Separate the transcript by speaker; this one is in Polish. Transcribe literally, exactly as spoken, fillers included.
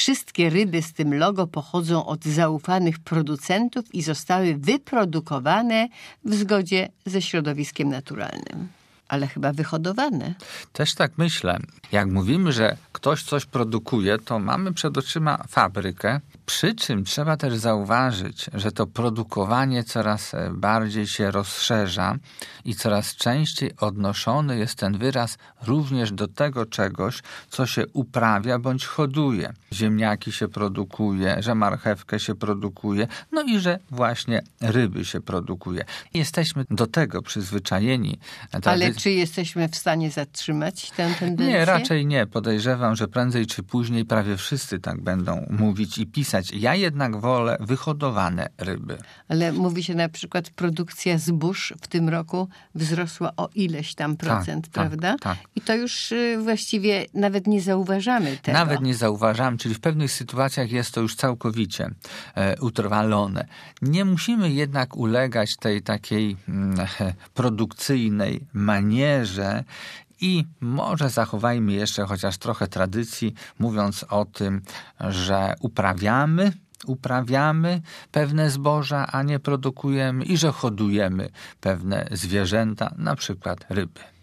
Speaker 1: wszystkie ryby z tym logo pochodzą od zaufanych producentów i zostały wyprodukowane w zgodzie ze środowiskiem naturalnym. Ale chyba wyhodowane.
Speaker 2: Też tak myślę. Jak mówimy, że ktoś coś produkuje, to mamy przed oczyma fabrykę. Przy czym trzeba też zauważyć, że to produkowanie coraz bardziej się rozszerza i coraz częściej odnoszony jest ten wyraz również do tego czegoś, co się uprawia bądź hoduje. Ziemniaki się produkuje, że marchewkę się produkuje, no i że właśnie ryby się produkuje. Jesteśmy do tego przyzwyczajeni.
Speaker 1: Ale czy jesteśmy w stanie zatrzymać tę tendencję?
Speaker 2: Nie, raczej nie. Podejrzewam, że prędzej czy później prawie wszyscy tak będą mówić i pisać. Ja jednak wolę wyhodowane ryby.
Speaker 1: Ale mówi się na przykład, produkcja zbóż w tym roku wzrosła o ileś tam procent,
Speaker 2: tak,
Speaker 1: prawda?
Speaker 2: Tak, tak.
Speaker 1: I to już właściwie nawet nie zauważamy tego.
Speaker 2: Nawet nie zauważamy, czyli w pewnych sytuacjach jest to już całkowicie e, utrwalone. Nie musimy jednak ulegać tej takiej mm, produkcyjnej manierze i może zachowajmy jeszcze chociaż trochę tradycji, mówiąc o tym, że uprawiamy, uprawiamy pewne zboża, a nie produkujemy i że hodujemy pewne zwierzęta, na przykład ryby.